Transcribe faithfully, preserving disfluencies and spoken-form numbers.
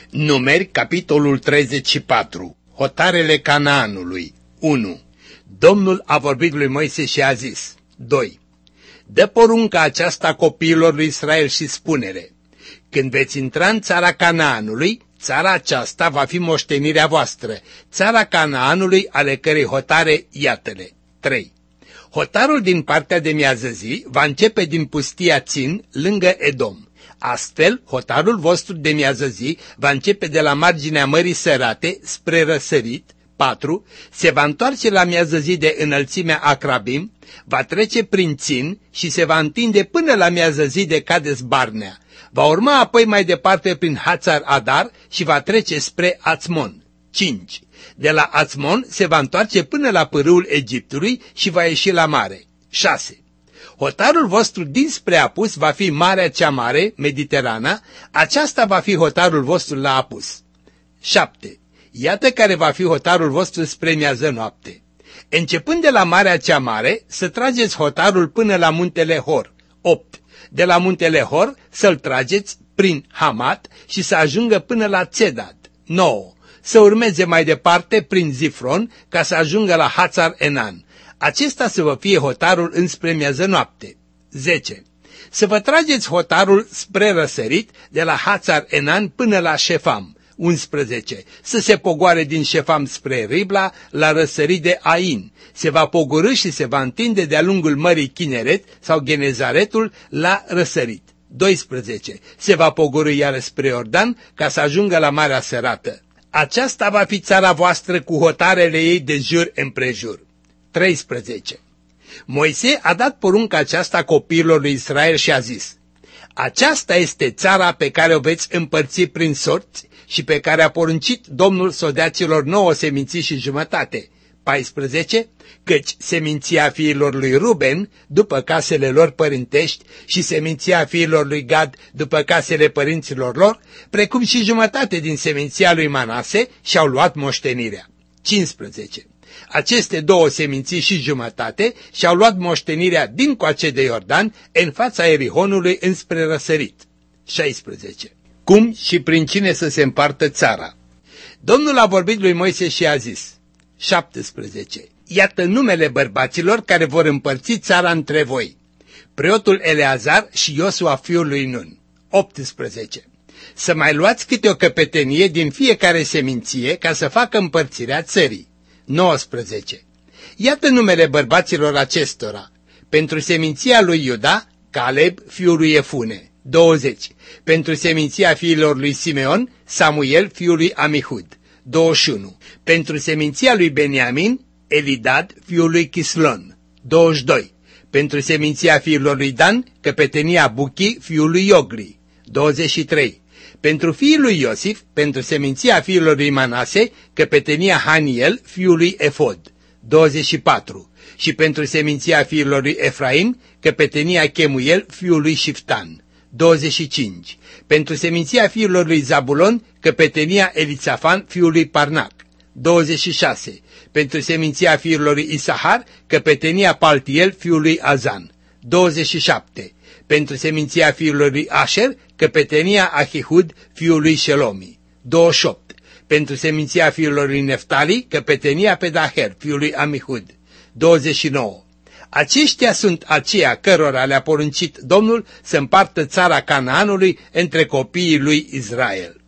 Numeri, capitolul treizeci și patru. Hotarele Canaanului. unu. Domnul a vorbit lui Moise și a zis. doi. Dă porunca aceasta copiilor lui Israel și spune-le: când veți intra în țara Canaanului, țara aceasta va fi moștenirea voastră, țara Canaanului, ale cărei hotare iată-le. trei. Hotarul din partea de miază zi va începe din pustia Țin, lângă Edom. Astfel, hotarul vostru de miază zi va începe de la marginea Mării Sărate spre răsărit. patru. Se va întoarce la miază zi de înălțimea Acrabim, va trece prin Țin și se va întinde până la miază zi de Cades Barnea. Va urma apoi mai departe prin Hațar Adar și va trece spre Ațmon. cinci. De la Ațmon se va întoarce până la pârâul Egiptului și va ieși la mare. șase. Hotarul vostru dinspre apus va fi Marea cea Mare, Mediterana, aceasta va fi hotarul vostru la apus. șapte. Iată care va fi hotarul vostru spre miază noapte. Începând de la Marea cea Mare, să trageți hotarul până la muntele Hor. opt. De la muntele Hor să-l trageți prin Hamat și să ajungă până la Țedad. nouă. Să urmeze mai departe prin Zifron ca să ajungă la Hațar Enan. Acesta să vă fie hotarul înspre miază noapte. zece. Să vă trageți hotarul spre răsărit de la Hațar Enan până la Șefam. unsprezece. Să se pogoare din Șefam spre Ribla la răsărit de Ain. Se va pogorî și se va întinde de-a lungul Mării Chineret sau Genezaretul la răsărit. doisprezece. Se va pogorî iar spre Iordan ca să ajungă la Marea Sărată. Aceasta va fi țara voastră cu hotarele ei de jur împrejur. treisprezece. Moise a dat porunca aceasta copiilor lui Israel și a zis: aceasta este țara pe care o veți împărți prin sorți și pe care a poruncit Domnul să o dea celor nouă seminții și jumătate. paisprezece. Căci seminția fiilor lui Ruben după casele lor părintești și seminția fiilor lui Gad după casele părinților lor, precum și jumătate din seminția lui Manase, și-au luat moștenirea. cincisprezece. Aceste două seminții și jumătate și-au luat moștenirea dincoace de Iordan, în fața Erihonului înspre răsărit. șaisprezece. Cum și prin cine să se împartă țara? Domnul a vorbit lui Moise și a zis. șaptesprezece. Iată numele bărbaților care vor împărți țara între voi: preotul Eleazar și Iosua fiul lui Nun. optsprezece. Să mai luați câte o căpetenie din fiecare seminție ca să facă împărțirea țării. nouăsprezece. Iată numele bărbaților acestora: pentru seminția lui Iuda, Caleb fiul lui Efune. douăzeci. Pentru seminția fiilor lui Simeon, Samuel fiul lui Amihud. douăzeci și unu. Pentru seminția lui Beniamin, Elidad fiul lui Chislon. douăzeci și doi. Pentru seminția fiilor lui Dan, căpetenia Buchi fiul lui Iogli. douăzeci și trei. Pentru fiii lui Iosif, pentru seminția fiilor lui Manase, căpetenia Haniel fiul lui Efod. douăzeci și patru. Și pentru seminția fiilor lui Efraim, căpetenia Chemuel fiul lui Șiftan. douăzeci și cinci. Pentru seminția fiilor lui Zabulon, căpetenia Elisafan fiul lui Parnac. douăzeci și șase. Pentru seminția fiilor lui Isahar, căpetenia Paltiel fiul lui Azan. douăzeci și șapte. Pentru seminția fiilor lui Asher, căpetenia Ahihud fiul lui Shelomi. douăzeci și opt. Pentru seminția fiilor lui Neftali, căpetenia Pedaher fiul lui Amihud. douăzeci și nouă. Aceștia sunt aceia cărora le-a poruncit Domnul să împartă țara Canaanului între copiii lui Israel.